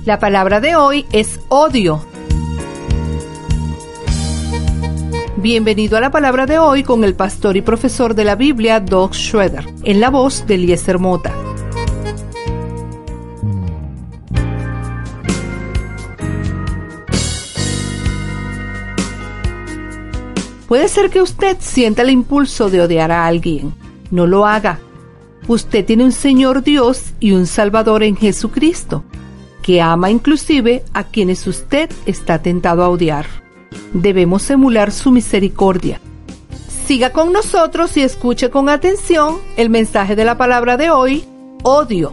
La palabra de hoy es odio. Bienvenido a la palabra de hoy con el pastor y profesor de la Biblia, Doug Schroeder, en la voz de Eliezer Mota. Puede ser que usted sienta el impulso de odiar a alguien. No lo haga. Usted tiene un Señor Dios y un Salvador en Jesucristo, que ama inclusive a quienes usted está tentado a odiar. Debemos emular su misericordia. Siga con nosotros y escuche con atención el mensaje de la palabra de hoy, odio.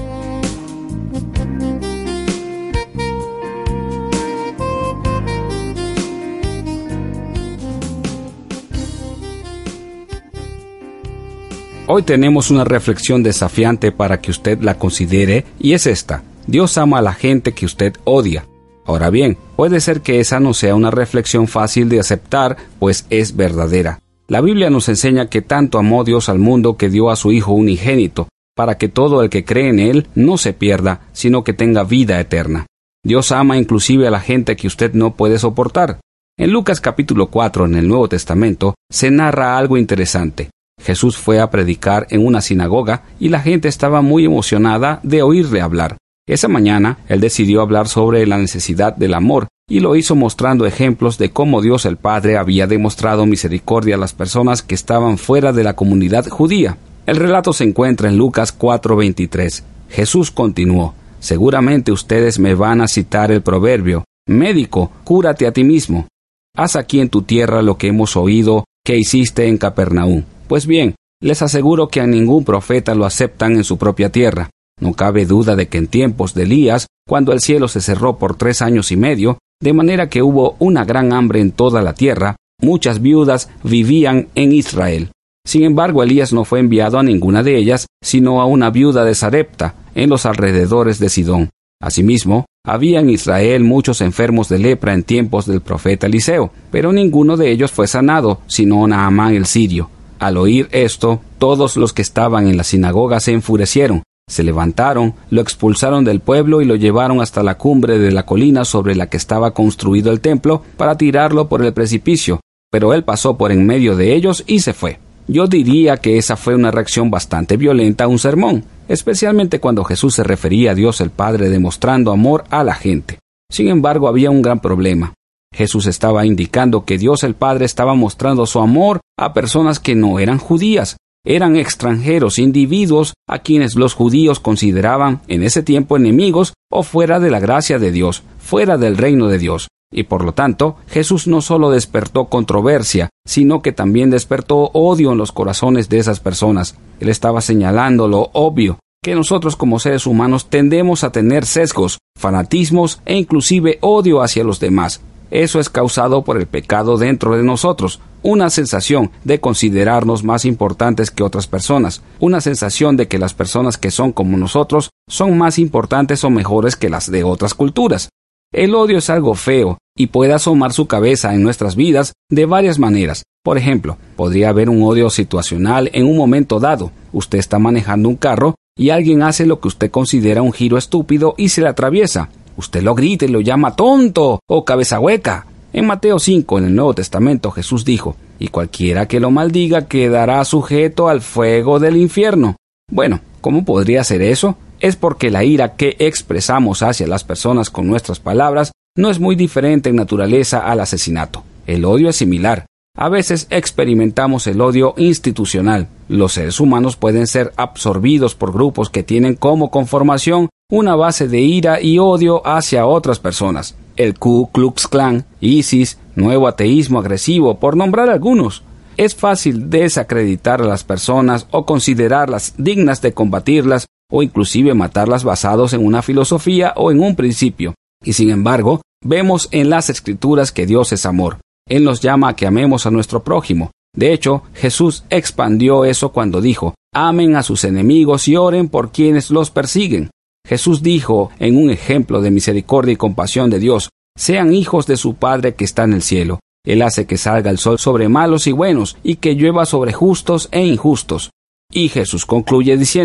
Hoy tenemos una reflexión desafiante para que usted la considere y es esta: Dios ama a la gente que usted odia. Ahora bien, puede ser que esa no sea una reflexión fácil de aceptar, pues es verdadera. La Biblia nos enseña que tanto amó Dios al mundo que dio a su Hijo unigénito, para que todo el que cree en Él no se pierda, sino que tenga vida eterna. Dios ama inclusive a la gente que usted no puede soportar. En Lucas capítulo 4, en el Nuevo Testamento, se narra algo interesante. Jesús fue a predicar en una sinagoga y la gente estaba muy emocionada de oírle hablar. Esa mañana, él decidió hablar sobre la necesidad del amor y lo hizo mostrando ejemplos de cómo Dios el Padre había demostrado misericordia a las personas que estaban fuera de la comunidad judía. El relato se encuentra en Lucas 4:23. Jesús continuó: seguramente ustedes me van a citar el proverbio: médico, cúrate a ti mismo. Haz aquí en tu tierra lo que hemos oído que hiciste en Capernaum. Pues bien, les aseguro que a ningún profeta lo aceptan en su propia tierra. No cabe duda de que en tiempos de Elías, cuando el cielo se cerró por 3 años y medio, de manera que hubo una gran hambre en toda la tierra, muchas viudas vivían en Israel. Sin embargo, Elías no fue enviado a ninguna de ellas, sino a una viuda de Sarepta, en los alrededores de Sidón. Asimismo, había en Israel muchos enfermos de lepra en tiempos del profeta Eliseo, pero ninguno de ellos fue sanado, sino Naamán el sirio. Al oír esto, todos los que estaban en la sinagoga se enfurecieron. Se levantaron, lo expulsaron del pueblo y lo llevaron hasta la cumbre de la colina sobre la que estaba construido el templo para tirarlo por el precipicio, pero él pasó por en medio de ellos y se fue. Yo diría que esa fue una reacción bastante violenta a un sermón, especialmente cuando Jesús se refería a Dios el Padre demostrando amor a la gente. Sin embargo, había un gran problema. Jesús estaba indicando que Dios el Padre estaba mostrando su amor a personas que no eran judías. Eran extranjeros, individuos a quienes los judíos consideraban en ese tiempo enemigos o fuera de la gracia de Dios, fuera del reino de Dios. Y por lo tanto, Jesús no solo despertó controversia, sino que también despertó odio en los corazones de esas personas. Él estaba señalando lo obvio, que nosotros como seres humanos tendemos a tener sesgos, fanatismos e inclusive odio hacia los demás. Eso es causado por el pecado dentro de nosotros, una sensación de considerarnos más importantes que otras personas, una sensación de que las personas que son como nosotros son más importantes o mejores que las de otras culturas. El odio es algo feo y puede asomar su cabeza en nuestras vidas de varias maneras. Por ejemplo, podría haber un odio situacional en un momento dado. Usted está manejando un carro y alguien hace lo que usted considera un giro estúpido y se le atraviesa. Usted lo grita y lo llama tonto o cabeza hueca. En Mateo 5, en el Nuevo Testamento, Jesús dijo: y cualquiera que lo maldiga quedará sujeto al fuego del infierno. Bueno, ¿cómo podría ser eso? Es porque la ira que expresamos hacia las personas con nuestras palabras no es muy diferente en naturaleza al asesinato. El odio es similar. A veces experimentamos el odio institucional. Los seres humanos pueden ser absorbidos por grupos que tienen como conformación una base de ira y odio hacia otras personas. El Ku Klux Klan, ISIS, nuevo ateísmo agresivo, por nombrar algunos. Es fácil desacreditar a las personas o considerarlas dignas de combatirlas o inclusive matarlas basados en una filosofía o en un principio. Y sin embargo, vemos en las Escrituras que Dios es amor. Él nos llama a que amemos a nuestro prójimo. De hecho, Jesús expandió eso cuando dijo: amen a sus enemigos y oren por quienes los persiguen. Jesús dijo en un ejemplo de misericordia y compasión de Dios: sean hijos de su Padre que está en el cielo. Él hace que salga el sol sobre malos y buenos, y que llueva sobre justos e injustos. Y Jesús concluye diciendo: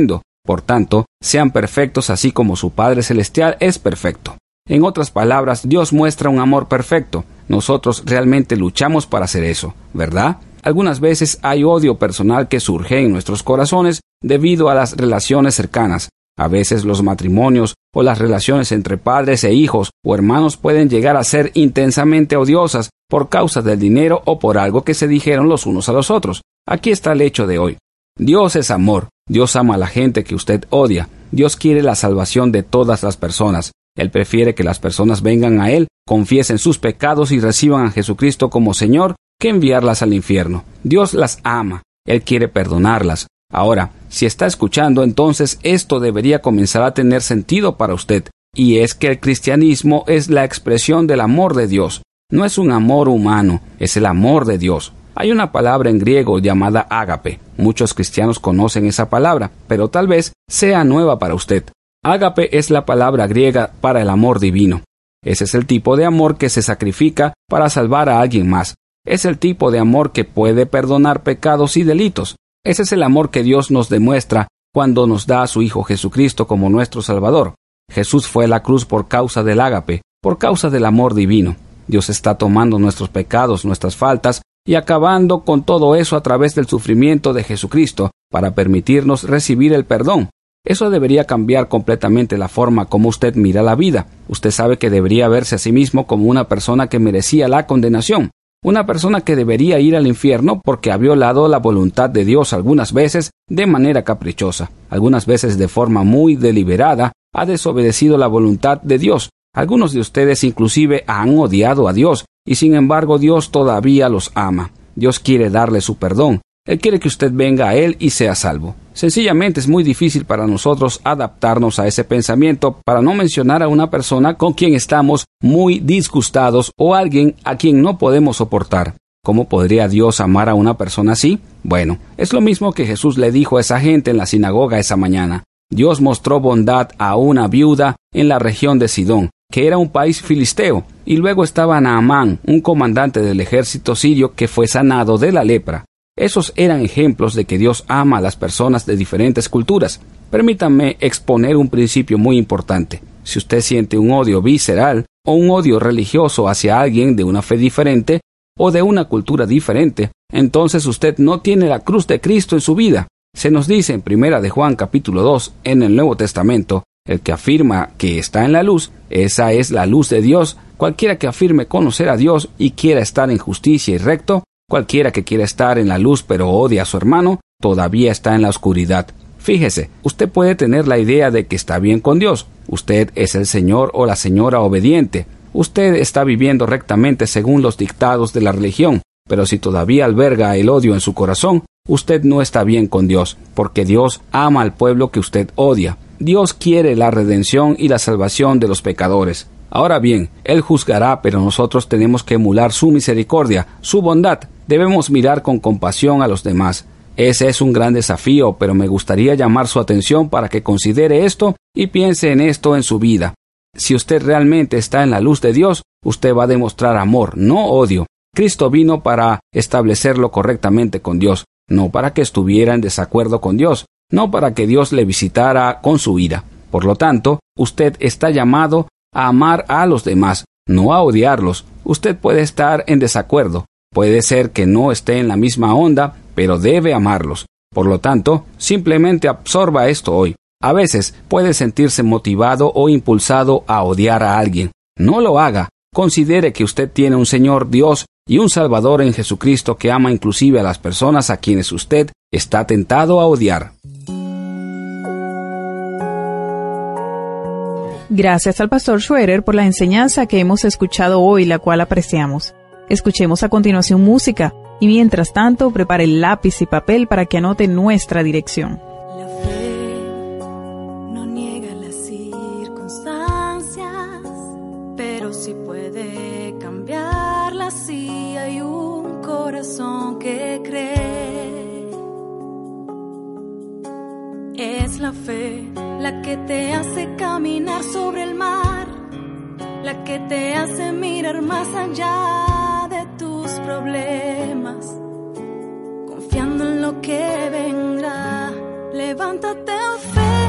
Por tanto, sean perfectos así como su Padre Celestial es perfecto. En otras palabras, Dios muestra un amor perfecto. Nosotros realmente luchamos para hacer eso, ¿verdad? Algunas veces hay odio personal que surge en nuestros corazones debido a las relaciones cercanas. A veces los matrimonios o las relaciones entre padres e hijos o hermanos pueden llegar a ser intensamente odiosas por causa del dinero o por algo que se dijeron los unos a los otros. Aquí está el hecho de hoy. Dios es amor. Dios ama a la gente que usted odia. Dios quiere la salvación de todas las personas. Él prefiere que las personas vengan a Él, confiesen sus pecados y reciban a Jesucristo como Señor, que enviarlas al infierno. Dios las ama. Él quiere perdonarlas. Ahora, si está escuchando, entonces esto debería comenzar a tener sentido para usted, y es que el cristianismo es la expresión del amor de Dios. No es un amor humano, es el amor de Dios. Hay una palabra en griego llamada ágape. Muchos cristianos conocen esa palabra, pero tal vez sea nueva para usted. Ágape es la palabra griega para el amor divino. Ese es el tipo de amor que se sacrifica para salvar a alguien más. Es el tipo de amor que puede perdonar pecados y delitos. Ese es el amor que Dios nos demuestra cuando nos da a su Hijo Jesucristo como nuestro Salvador. Jesús fue a la cruz por causa del ágape, por causa del amor divino. Dios está tomando nuestros pecados, nuestras faltas, y acabando con todo eso a través del sufrimiento de Jesucristo para permitirnos recibir el perdón. Eso debería cambiar completamente la forma como usted mira la vida. Usted sabe que debería verse a sí mismo como una persona que merecía la condenación. Una persona que debería ir al infierno porque ha violado la voluntad de Dios algunas veces de manera caprichosa, algunas veces de forma muy deliberada, ha desobedecido la voluntad de Dios. Algunos de ustedes inclusive han odiado a Dios y sin embargo Dios todavía los ama. Dios quiere darle su perdón. Él quiere que usted venga a Él y sea salvo. Sencillamente es muy difícil para nosotros adaptarnos a ese pensamiento, para no mencionar a una persona con quien estamos muy disgustados o alguien a quien no podemos soportar. ¿Cómo podría Dios amar a una persona así? Bueno, es lo mismo que Jesús le dijo a esa gente en la sinagoga esa mañana. Dios mostró bondad a una viuda en la región de Sidón, que era un país filisteo, y luego estaba Naamán, un comandante del ejército sirio que fue sanado de la lepra. Esos eran ejemplos de que Dios ama a las personas de diferentes culturas. Permítanme exponer un principio muy importante. Si usted siente un odio visceral o un odio religioso hacia alguien de una fe diferente o de una cultura diferente, entonces usted no tiene la cruz de Cristo en su vida. Se nos dice en 1 de Juan capítulo 2 en el Nuevo Testamento, el que afirma que está en la luz, esa es la luz de Dios. Cualquiera que afirme conocer a Dios y quiera estar en justicia y recto, cualquiera que quiera estar en la luz pero odia a su hermano, todavía está en la oscuridad. Fíjese, usted puede tener la idea de que está bien con Dios. Usted es el señor o la señora obediente. Usted está viviendo rectamente según los dictados de la religión. Pero si todavía alberga el odio en su corazón, usted no está bien con Dios, porque Dios ama al pueblo que usted odia. Dios quiere la redención y la salvación de los pecadores. Ahora bien, Él juzgará, pero nosotros tenemos que emular su misericordia, su bondad. Debemos mirar con compasión a los demás. Ese es un gran desafío, pero me gustaría llamar su atención para que considere esto y piense en esto en su vida. Si usted realmente está en la luz de Dios, usted va a demostrar amor, no odio. Cristo vino para establecerlo correctamente con Dios, no para que estuviera en desacuerdo con Dios, no para que Dios le visitara con su ira. Por lo tanto, usted está llamado a amar a los demás, no a odiarlos. Usted puede estar en desacuerdo, puede ser que no esté en la misma onda, pero debe amarlos. Por lo tanto, simplemente absorba esto hoy. A veces puede sentirse motivado o impulsado a odiar a alguien. No lo haga. Considere que usted tiene un Señor Dios y un Salvador en Jesucristo que ama inclusive a las personas a quienes usted está tentado a odiar. Gracias al pastor Schroeder por la enseñanza que hemos escuchado hoy, la cual apreciamos. Escuchemos a continuación música y mientras tanto prepare lápiz y papel para que anote nuestra dirección. La fe no niega las circunstancias, pero sí puede cambiarlas si hay un corazón que cree. Es la fe la que te hace caminar sobre el mar, la que te hace mirar más allá de tus problemas, confiando en lo que vendrá. Levántate, fe.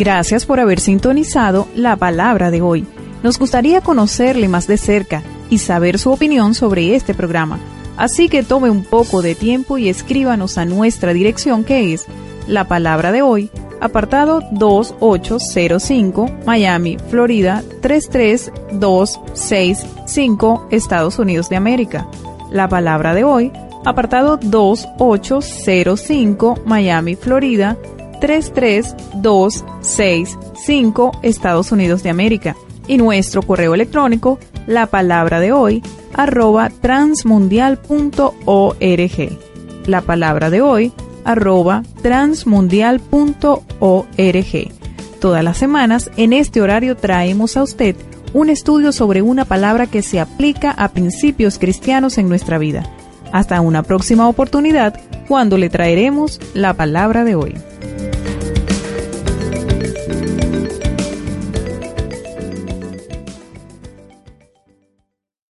Gracias por haber sintonizado la palabra de hoy. Nos gustaría conocerle más de cerca y saber su opinión sobre este programa. Así que tome un poco de tiempo y escríbanos a nuestra dirección, que es La Palabra de Hoy, apartado 2805, Miami, Florida 33265, Estados Unidos de América. La Palabra de Hoy, apartado 2805, Miami, Florida 33265, Estados Unidos de América. Y nuestro correo electrónico, lapalabradehoy@transmundial.org. lapalabradehoy@transmundial.org. Todas las semanas, en este horario, traemos a usted un estudio sobre una palabra que se aplica a principios cristianos en nuestra vida. Hasta una próxima oportunidad, cuando le traeremos la palabra de hoy.